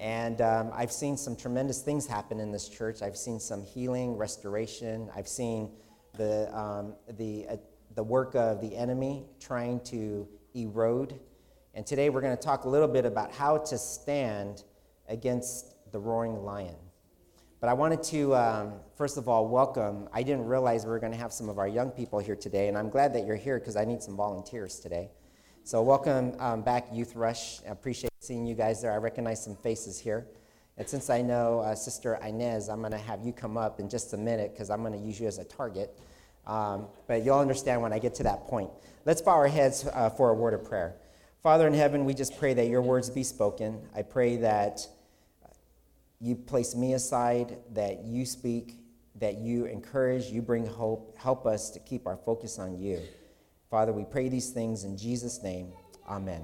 And I've seen some tremendous things happen in this church. I've seen some healing, restoration. I've seen the work of the enemy trying to erode. And today we're going to talk a little bit about how to stand against the roaring lion. But I wanted to, first of all, welcome. I didn't realize we were going to have some of our young people here today, and I'm glad that you're here because I need some volunteers today. So welcome back, Youth Rush. I appreciate seeing you guys there. I recognize some faces here. And since I know Sister Inez, I'm going to have you come up in just a minute because I'm going to use you as a target. But you'll understand when I get to that point. Let's bow our heads for a word of prayer. Father in heaven, we just pray that your words be spoken. I pray that you place me aside, that you speak, that you encourage, you bring hope. Help us to keep our focus on you. Father, we pray these things in Jesus' name. Amen.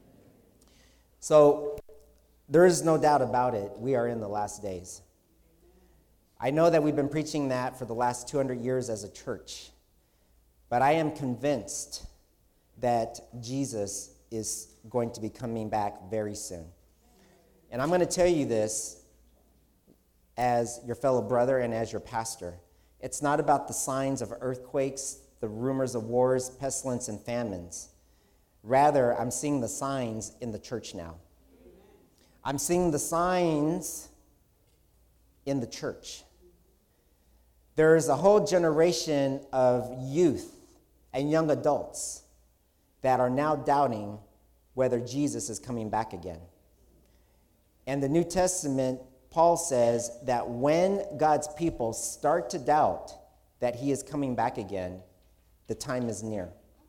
So, there is no doubt about it. We are in the last days. I know that we've been preaching that for the last 200 years as a church. But I am convinced that Jesus is going to be coming back very soon. And I'm going to tell you this as your fellow brother and as your pastor. It's not about the signs of earthquakes, the rumors of wars, pestilence, and famines. Rather, I'm seeing the signs in the church now. I'm seeing the signs in the church. There is a whole generation of youth and young adults that are now doubting whether Jesus is coming back again. And the New Testament, Paul says that when God's people start to doubt that he is coming back again, the time is near.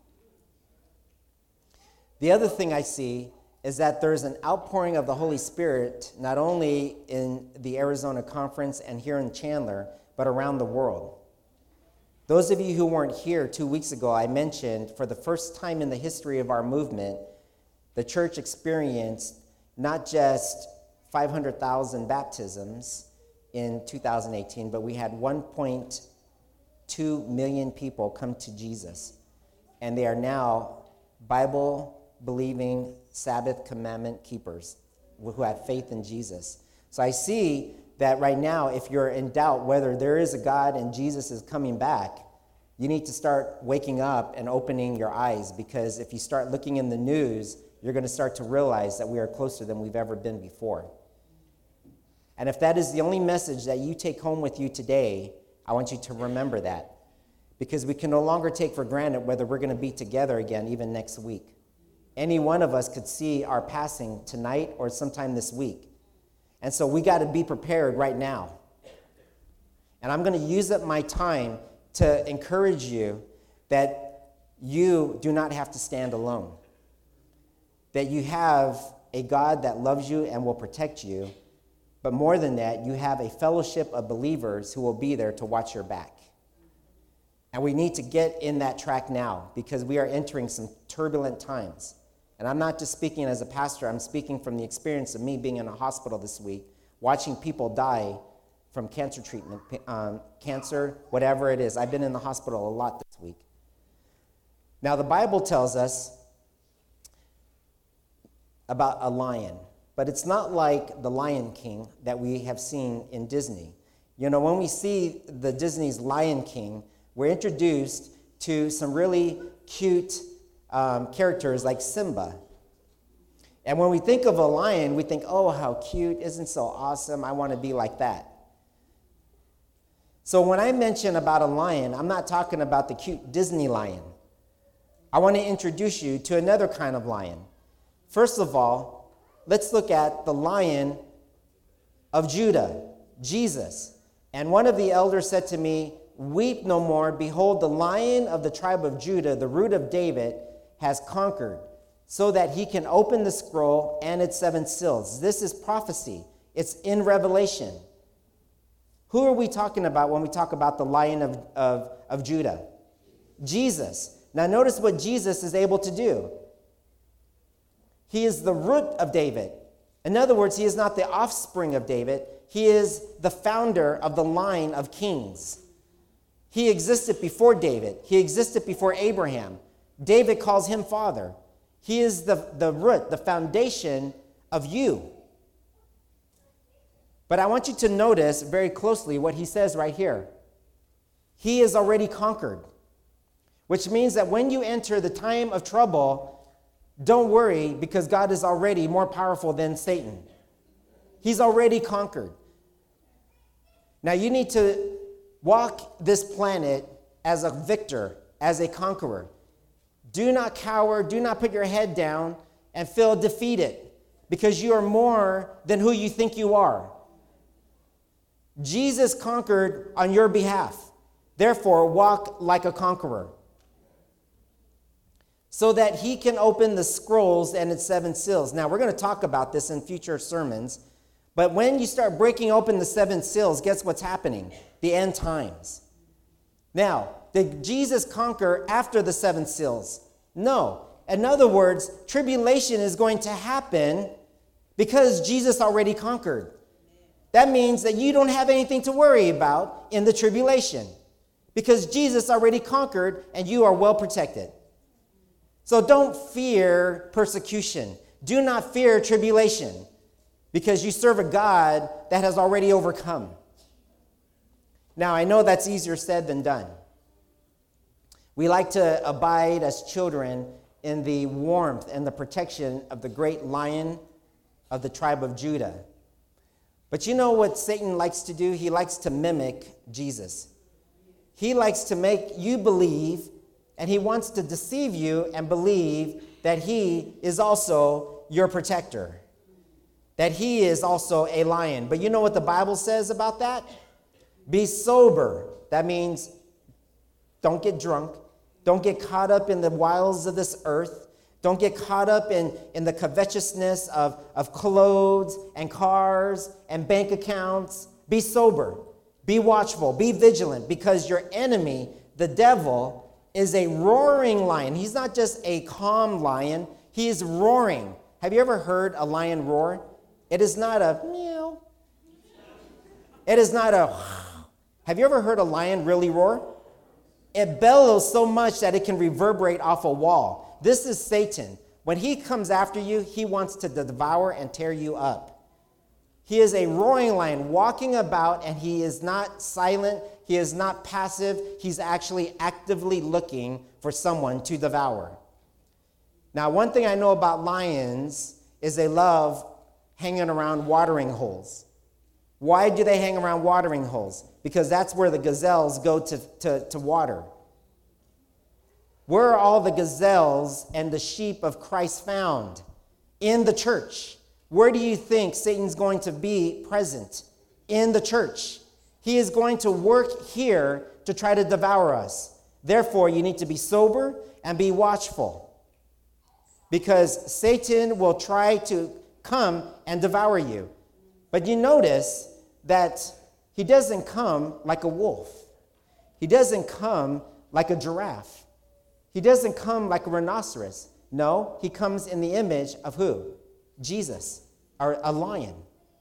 The other thing I see is that there's an outpouring of the Holy Spirit, not only in the Arizona Conference and here in Chandler, but around the world. Those of you who weren't here 2 weeks ago, I mentioned for the first time in the history of our movement, the church experienced not just 500,000 baptisms in 2018, but we had 1.2 million people come to Jesus. And they are now Bible-believing, Sabbath commandment keepers who have faith in Jesus. So I see that right now, if you're in doubt whether there is a God and Jesus is coming back, you need to start waking up and opening your eyes, because if you start looking in the news, you're going to start to realize that we are closer than we've ever been before. And if that is the only message that you take home with you today, I want you to remember that, because we can no longer take for granted whether we're going to be together again even next week. Any one of us could see our passing tonight or sometime this week. And so we got to be prepared right now. And I'm going to use up my time to encourage you that you do not have to stand alone. That you have a God that loves you and will protect you. But more than that, you have a fellowship of believers who will be there to watch your back. And we need to get in that track now, because we are entering some turbulent times. And I'm not just speaking as a pastor, I'm speaking from the experience of me being in a hospital this week, watching people die from cancer treatment, cancer, whatever it is. I've been in the hospital a lot this week. Now, the Bible tells us about a lion, but it's not like the Lion King that we have seen in Disney. You know, when we see the Disney's Lion King, we're introduced to some really cute characters like Simba. And when we think of a lion, we think, oh, how cute, isn't so awesome, I want to be like that. So when I mention about a lion, I'm not talking about the cute Disney lion. I want to introduce you to another kind of lion. First of all, let's look at the Lion of Judah, Jesus. And one of the elders said to me, "Weep no more. Behold, the Lion of the tribe of Judah, the root of David, has conquered, so that he can open the scroll and its 7 seals." This is prophecy. It's in Revelation. Who are we talking about when we talk about the Lion of Judah? Jesus. Now notice what Jesus is able to do. He is the root of David. In other words, he is not the offspring of David. He is the founder of the line of kings. He existed before David. He existed before Abraham. David calls him father. He is the root, the foundation of you. But I want you to notice very closely what he says right here. He is already conquered, which means that when you enter the time of trouble, don't worry, because God is already more powerful than Satan. He's already conquered. Now you need to walk this planet as a victor, as a conqueror. Do not cower, do not put your head down and feel defeated, because you are more than who you think you are. Jesus conquered on your behalf. Therefore, walk like a conqueror, so that he can open the scrolls and its 7 seals. Now, we're going to talk about this in future sermons, but when you start breaking open the 7 seals, guess what's happening? The end times. Now, did Jesus conquer after the 7 seals? No. In other words, tribulation is going to happen because Jesus already conquered. That means that you don't have anything to worry about in the tribulation, because Jesus already conquered and you are well protected. So don't fear persecution. Do not fear tribulation, because you serve a God that has already overcome. Now, I know that's easier said than done. We like to abide as children in the warmth and the protection of the great Lion of the tribe of Judah. But you know what Satan likes to do? He likes to mimic Jesus. He likes to make you believe, and he wants to deceive you and believe that he is also your protector, that he is also a lion. But you know what the Bible says about that? Be sober. That means don't get drunk. Don't get caught up in the wiles of this earth. Don't get caught up in the covetousness of clothes and cars and bank accounts. Be sober. Be watchful, be vigilant, because your enemy, the devil, is a roaring lion. He's not just a calm lion, he is roaring. Have you ever heard a lion roar? It is not a meow. It is not a. Have you ever heard a lion really roar? It bellows so much that it can reverberate off a wall. This is Satan. When he comes after you, he wants to devour and tear you up. He is a roaring lion walking about, and he is not silent. He is not passive. He's actually actively looking for someone to devour. Now, one thing I know about lions is they love hanging around watering holes. Why do they hang around watering holes? Because that's where the gazelles go to water. Where are all the gazelles and the sheep of Christ found? In the church. Where do you think Satan's going to be present? In the church. He is going to work here to try to devour us. Therefore, you need to be sober and be watchful, because Satan will try to come and devour you. But you notice that he doesn't come like a wolf. He doesn't come like a giraffe. He doesn't come like a rhinoceros. No, he comes in the image of who? Jesus, or a lion.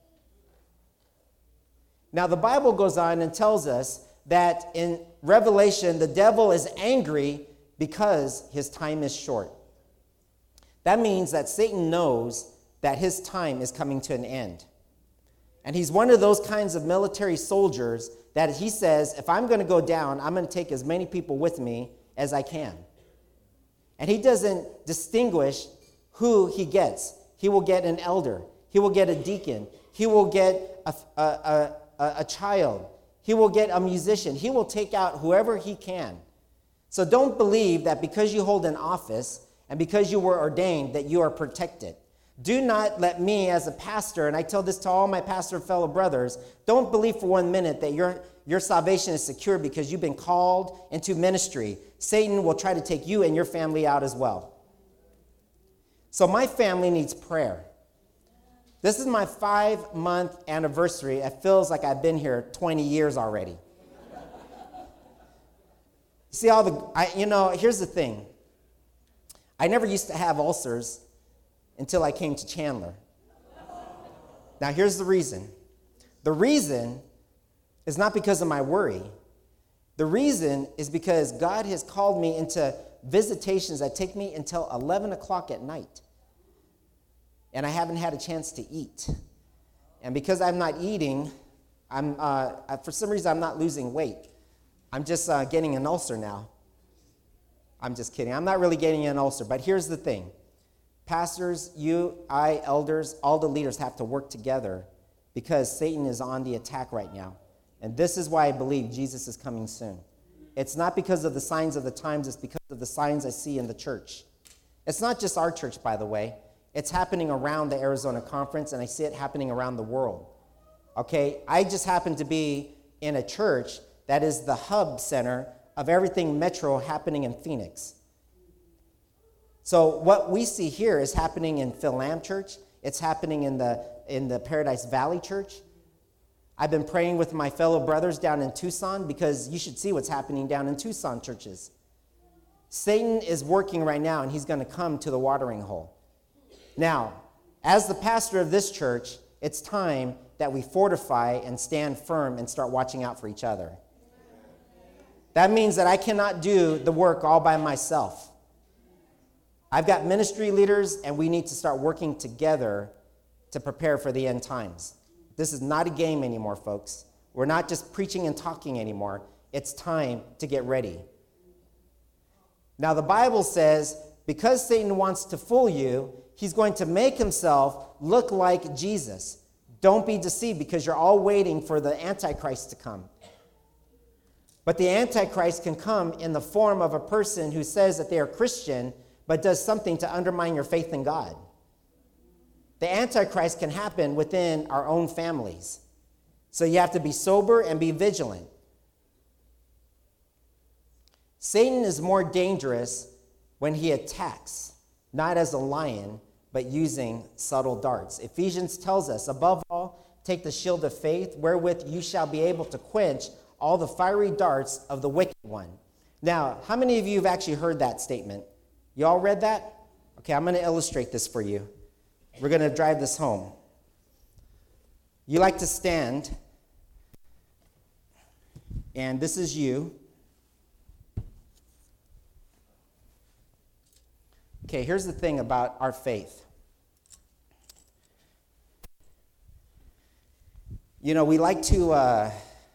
Now, the Bible goes on and tells us that in Revelation, the devil is angry because his time is short. That means that Satan knows that his time is coming to an end. And he's one of those kinds of military soldiers that he says, if I'm going to go down, I'm going to take as many people with me as I can. And he doesn't distinguish who he gets. He will get an elder. He will get a deacon. He will get a child. He will get a musician. He will take out whoever he can. So don't believe that because you hold an office and because you were ordained that you are protected. Do not let me as a pastor, and I tell this to all my pastor fellow brothers, don't believe for 1 minute that your salvation is secure because you've been called into ministry. Satan will try to take you and your family out as well. So my family needs prayer. This is my 5-month anniversary. It feels like I've been here 20 years already. See, here's the thing. I never used to have ulcers until I came to Chandler. Now, here's the reason. The reason is not because of my worry. The reason is because God has called me into visitations that take me until 11 o'clock at night. And I haven't had a chance to eat. And because I'm not eating, for some reason, I'm not losing weight. I'm just getting an ulcer now. I'm just kidding. I'm not really getting an ulcer. But here's the thing. Pastors, you, I, elders, all the leaders have to work together because Satan is on the attack right now. And this is why I believe Jesus is coming soon. It's not because of the signs of the times. It's because of the signs I see in the church. It's not just our church, by the way. It's happening around the Arizona Conference, and I see it happening around the world. Okay? I just happen to be in a church that is the hub center of everything Metro happening in Phoenix. So what we see here is happening in Phil Lamb Church. It's happening in the Paradise Valley Church. I've been praying with my fellow brothers down in Tucson because you should see what's happening down in Tucson churches. Satan is working right now, and he's going to come to the watering hole. Now, as the pastor of this church, it's time that we fortify and stand firm and start watching out for each other. That means that I cannot do the work all by myself. I've got ministry leaders, and we need to start working together to prepare for the end times. This is not a game anymore, folks. We're not just preaching and talking anymore. It's time to get ready. Now, the Bible says, because Satan wants to fool you, he's going to make himself look like Jesus. Don't be deceived, because you're all waiting for the Antichrist to come. But the Antichrist can come in the form of a person who says that they are Christian, but does something to undermine your faith in God. The Antichrist can happen within our own families. So you have to be sober and be vigilant. Satan is more dangerous when he attacks, not as a lion, but using subtle darts. Ephesians tells us, above all, take the shield of faith, wherewith you shall be able to quench all the fiery darts of the wicked one. Now, how many of you have actually heard that statement? You all read that? Okay, I'm going to illustrate this for you. We're going to drive this home. You like to stand, and this is you. Okay, here's the thing about our faith. You know, we like to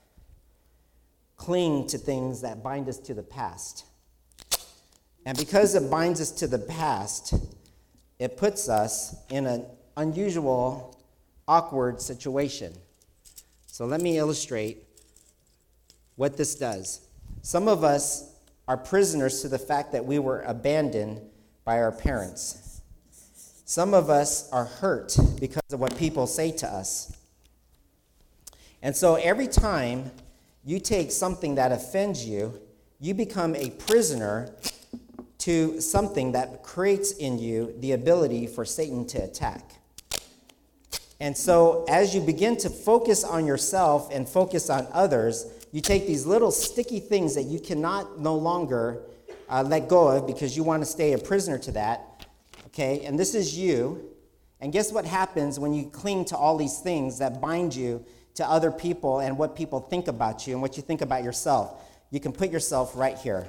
cling to things that bind us to the past. And because it binds us to the past, it puts us in an unusual, awkward situation. So let me illustrate what this does. Some of us are prisoners to the fact that we were abandoned by our parents. Some of us are hurt because of what people say to us. And so every time you take something that offends you, you become a prisoner to something that creates in you the ability for Satan to attack. And so as you begin to focus on yourself and focus on others, you take these little sticky things that you cannot no longer let go of because you want to stay a prisoner to that, okay? And this is you. And guess what happens when you cling to all these things that bind you to other people and what people think about you and what you think about yourself? You can put yourself right here.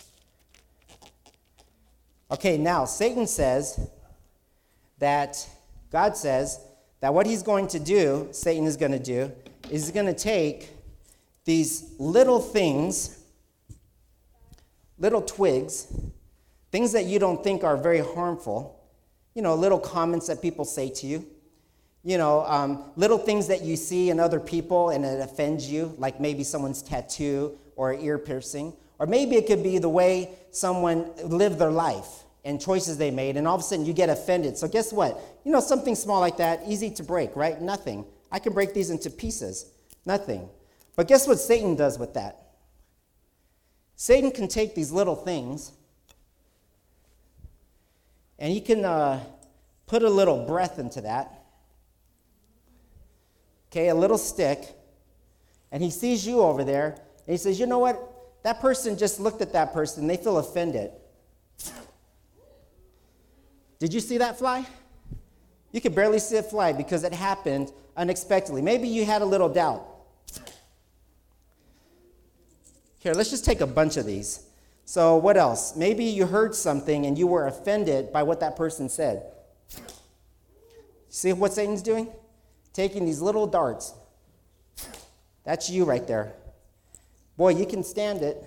Okay, now Satan says that, God says that what he's going to do, Satan is going to do, is he's going to take these little things, little twigs, things that you don't think are very harmful, you know, little comments that people say to you, you know, little things that you see in other people and it offends you, like maybe someone's tattoo or ear piercing, or maybe it could be the way someone lived their life and choices they made, and all of a sudden you get offended. So guess what? You know, something small like that, easy to break, right? Nothing. I can break these into pieces. Nothing. But guess what Satan does with that? Satan can take these little things, and he can put a little breath into that, okay, a little stick, and he sees you over there, and he says, you know what? That person just looked at that person, they feel offended. Did you see that fly? You could barely see it fly because it happened unexpectedly. Maybe you had a little doubt. Here, let's just take a bunch of these. So what else? Maybe you heard something and you were offended by what that person said. See what Satan's doing? taking these little darts. That's you right there. Boy, you can stand it.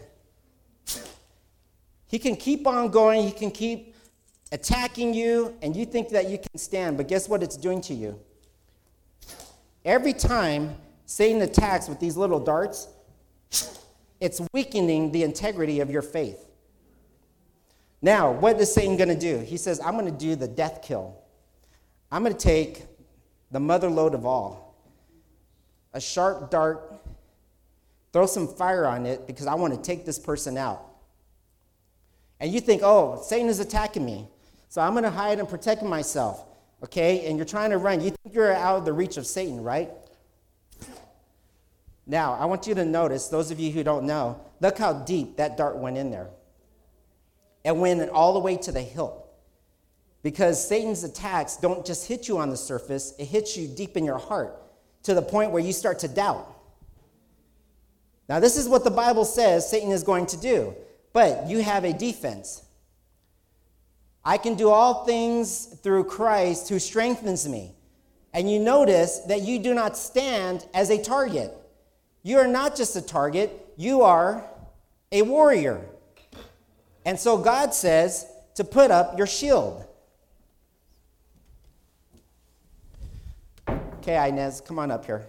He can keep on going. He can keep attacking you, and you think that you can stand, but guess what it's doing to you? Every time Satan attacks with these little darts, it's weakening the integrity of your faith. Now, what is Satan going to do? He says, I'm going to do the death kill. I'm going to take the mother lode of all, a sharp dart, throw some fire on it because I want to take this person out. And you think, oh, Satan is attacking me, so I'm going to hide and protect myself, okay? And you're trying to run. You think you're out of the reach of Satan, right? Now, I want you to notice, those of you who don't know, look how deep that dart went in there. It went all the way to the hilt. Because Satan's attacks don't just hit you on the surface, it hits you deep in your heart to the point where you start to doubt. Now, this is what the Bible says Satan is going to do, but you have a defense. I can do all things through Christ who strengthens me. And you notice that you do not stand as a target. You are not just a target, you are a warrior. And so God says to put up your shield. Okay, Inez, come on up here.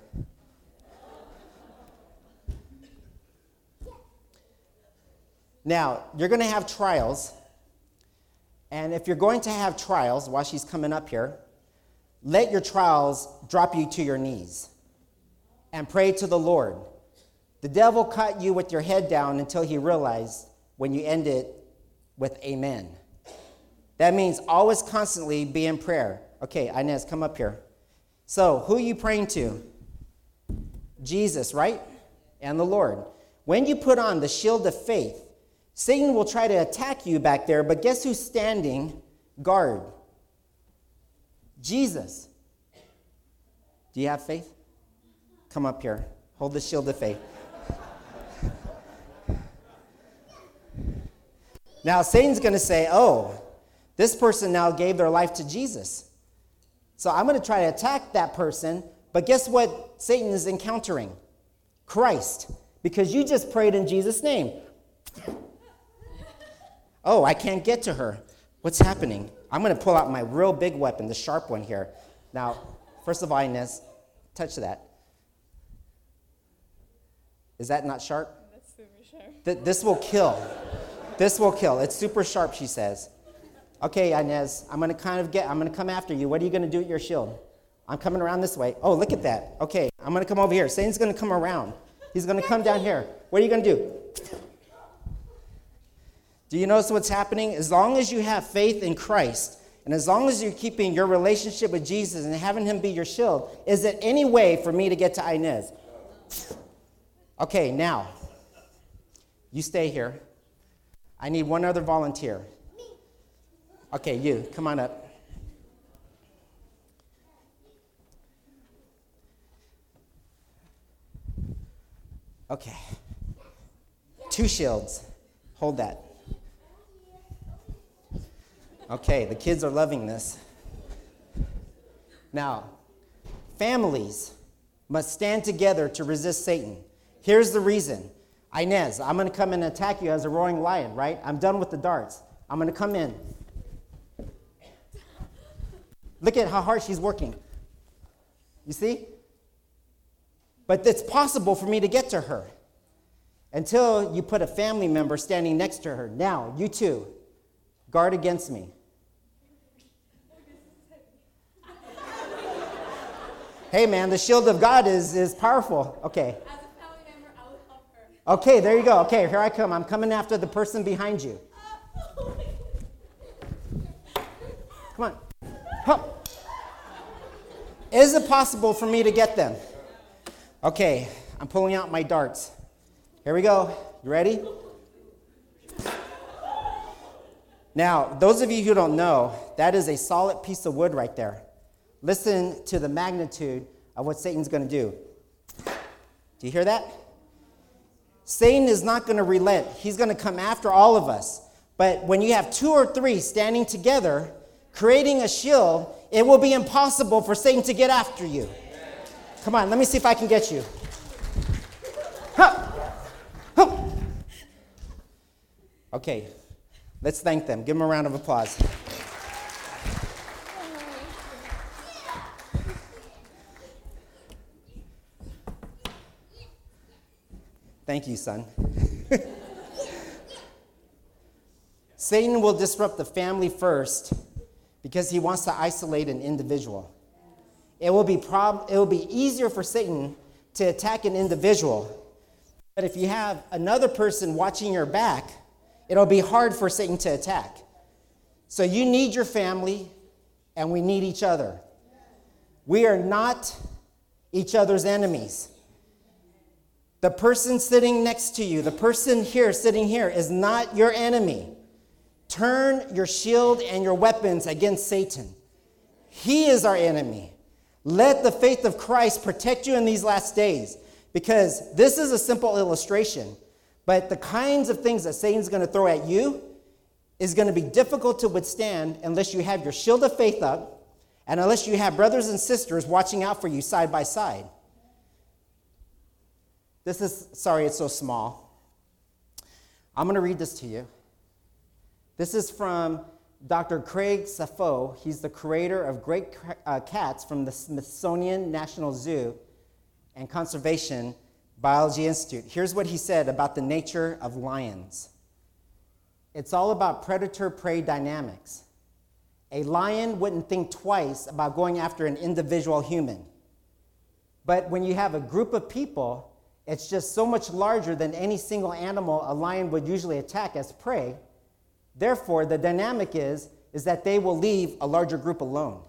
Now, you're going to have trials. And if you're going to have trials, while she's coming up here, let your trials drop you to your knees and pray to the Lord. The devil caught you with your head down until he realized when you end it with amen. That means always constantly be in prayer. Okay, Inez, come up here. So, who are you praying to? Jesus, right? And the Lord. When you put on the shield of faith, Satan will try to attack you back there, but guess who's standing guard? Jesus. Do you have faith? Come up here. Hold the shield of faith. Now, Satan's going to say, oh, this person now gave their life to Jesus. So I'm going to try to attack that person, but guess what Satan is encountering? Christ. Because you just prayed in Jesus' name. Oh, I can't get to her. What's happening? I'm going to pull out my real big weapon, the sharp one here. Now, first of all, Inez, touch that. Is that not sharp? That's super sharp. This will kill. This will kill. It's super sharp, she says. Okay, Inez, I'm going to come after you. What are you going to do with your shield? I'm coming around this way. Oh, look at that. Okay, I'm going to come over here. Satan's going to come around. He's going to come down here. What are you going to do? Do you notice what's happening? As long as you have faith in Christ, and as long as you're keeping your relationship with Jesus and having him be your shield, is there any way for me to get to Inez? Okay, now, you stay here. I need one other volunteer. Okay, you, come on up. Okay. 2 shields. Hold that. Okay, the kids are loving this. Now, families must stand together to resist Satan. Here's the reason. Inez, I'm going to come and attack you as a roaring lion, right? I'm done with the darts. I'm going to come in. Look at how hard she's working. You see? But it's possible for me to get to her until you put a family member standing next to her. Now, you two, guard against me. Hey, man, the shield of God is powerful. Okay. As a family member, I will help her. Okay, there you go. Okay, here I come. I'm coming after the person behind you. Come on. Hup. Is it possible for me to get them? Okay, I'm pulling out my darts. Here we go. You ready? Now, those of you who don't know, that is a solid piece of wood right there. Listen to the magnitude of what Satan's going to do. Do you hear that? Satan is not going to relent. He's going to come after all of us. But when you have 2 or 3 standing together, creating a shield, it will be impossible for Satan to get after you. Come on, let me see if I can get you. Huh. Huh. Okay, let's thank them. Give them a round of applause. Thank you, son. Satan will disrupt the family first because he wants to isolate an individual. It will be easier for Satan to attack an individual. But if you have another person watching your back, it'll be hard for Satan to attack. So you need your family, and we need each other. We are not each other's enemies. The person sitting next to you, the person here sitting here, is not your enemy. Turn your shield and your weapons against Satan. He is our enemy. Let the faith of Christ protect you in these last days, because this is a simple illustration, but the kinds of things that Satan's going to throw at you is going to be difficult to withstand unless you have your shield of faith up and unless you have brothers and sisters watching out for you side by side. Sorry, it's so small. I'm going to read this to you. This is from Dr. Craig Saffoe. He's the creator of great cats from the Smithsonian National Zoo and Conservation Biology Institute. Here's what he said about the nature of lions. It's all about predator-prey dynamics. A lion wouldn't think twice about going after an individual human. But when you have a group of people, it's just so much larger than any single animal a lion would usually attack as prey. Therefore, the dynamic is that they will leave a larger group alone.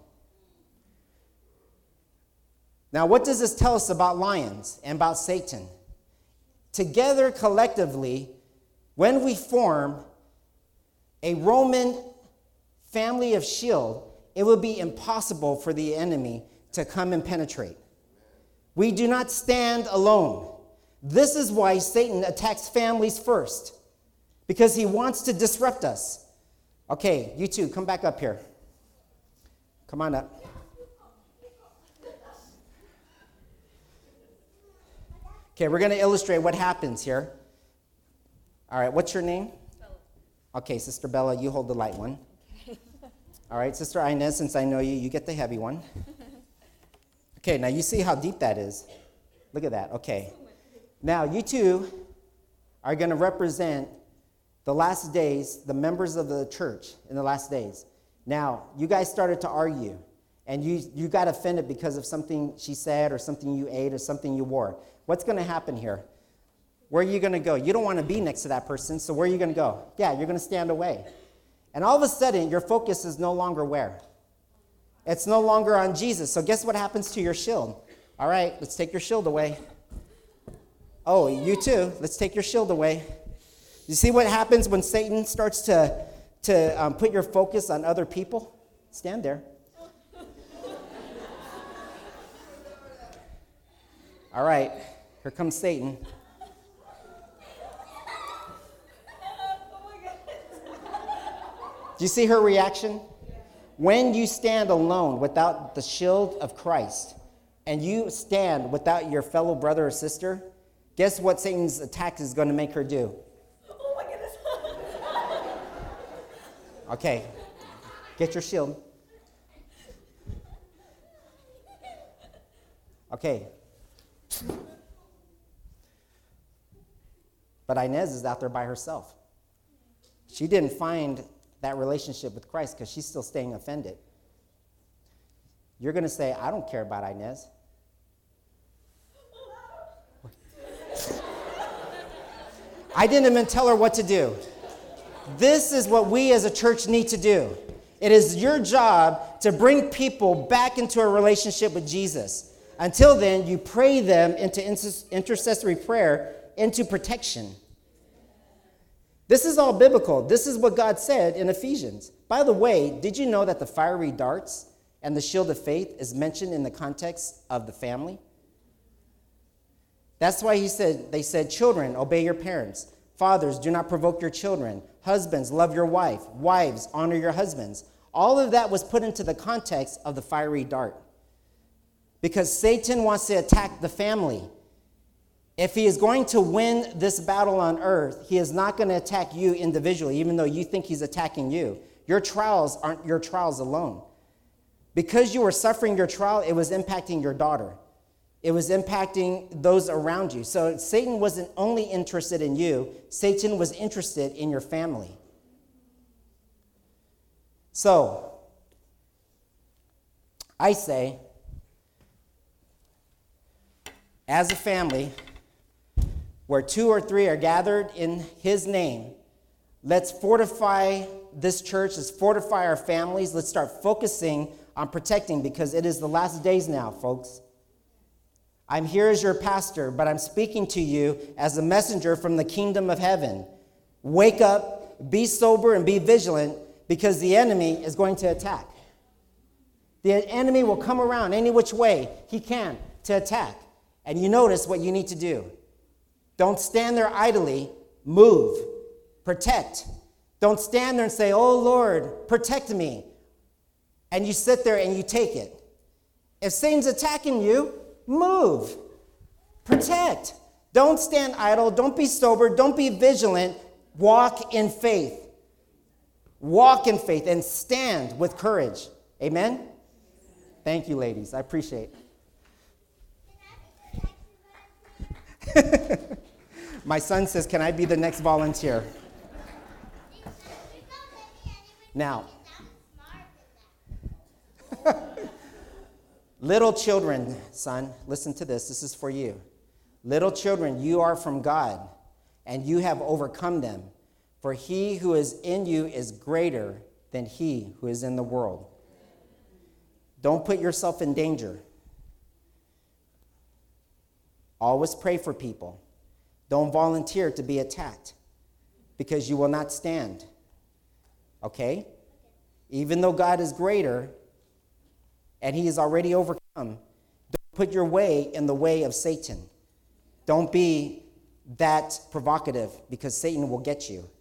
Now, what does this tell us about lions and about Satan? Together, collectively, when we form a Roman family of shield, it will be impossible for the enemy to come and penetrate. We do not stand alone. This is why Satan attacks families first, because he wants to disrupt us. Okay, you two, come back up here. Come on up. Okay, we're going to illustrate what happens here. All right, what's your name? Bella. Okay, Sister Bella, you hold the light one. Okay. All right, Sister Inez, since I know you, you get the heavy one. Okay, now you see how deep that is. Look at that, okay. Now, you two are going to represent the last days, the members of the church in the last days. Now, you guys started to argue, and you got offended because of something she said or something you ate or something you wore. What's going to happen here? Where are you going to go? You don't want to be next to that person, so where are you going to go? Yeah, you're going to stand away. And all of a sudden, your focus is no longer where? It's no longer on Jesus. So guess what happens to your shield? All right, let's take your shield away. Oh, you too. Let's take your shield away. You see what happens when Satan starts to put your focus on other people? Stand there. All right, here comes Satan. Do you see her reaction? When you stand alone without the shield of Christ, and you stand without your fellow brother or sister, guess what Satan's attack is going to make her do? Oh my goodness. Okay, get your shield. Okay. But Inez is out there by herself. She didn't find that relationship with Christ because she's still staying offended. You're going to say, I don't care about Inez. I didn't even tell her what to do. This is what we as a church need to do. It is your job to bring people back into a relationship with Jesus. Until then, you pray them into intercessory prayer, into protection. This is all biblical. This is what God said in Ephesians. By the way, did you know that the fiery darts and the shield of faith is mentioned in the context of the family? That's why they said, children, obey your parents. Fathers, do not provoke your children. Husbands, love your wife. Wives, honor your husbands. All of that was put into the context of the fiery dart. because Satan wants to attack the family. If he is going to win this battle on earth, he is not going to attack you individually, even though you think he's attacking you. Your trials aren't your trials alone. Because you were suffering your trial, it was impacting your daughter. It was impacting those around you. So Satan wasn't only interested in you, Satan was interested in your family. So, I say, as a family, where 2 or 3 are gathered in his name, let's fortify this church, let's fortify our families, let's start focusing on protecting, because it is the last days now, folks. I'm here as your pastor, but I'm speaking to you as a messenger from the kingdom of heaven. Wake up, be sober, and be vigilant, because the enemy is going to attack. The enemy will come around any which way he can to attack. And you notice what you need to do. Don't stand there idly. Move. Protect. Don't stand there and say, "Oh, Lord, protect me." And you sit there and you take it. If Satan's attacking you, move. Protect. Don't stand idle. Don't be sober. Don't be vigilant. Walk in faith. Walk in faith and stand with courage. Amen? Thank you, ladies. I appreciate it. My son says, "Can I be the next volunteer?" Now, little children, son, listen to this. This is for you. Little children, you are from God, and you have overcome them. For he who is in you is greater than he who is in the world. Don't put yourself in danger. Always pray for people. Don't volunteer to be attacked, because you will not stand. Okay? Even though God is greater and he has already overcome, don't put your way in the way of Satan. Don't be that provocative, because Satan will get you.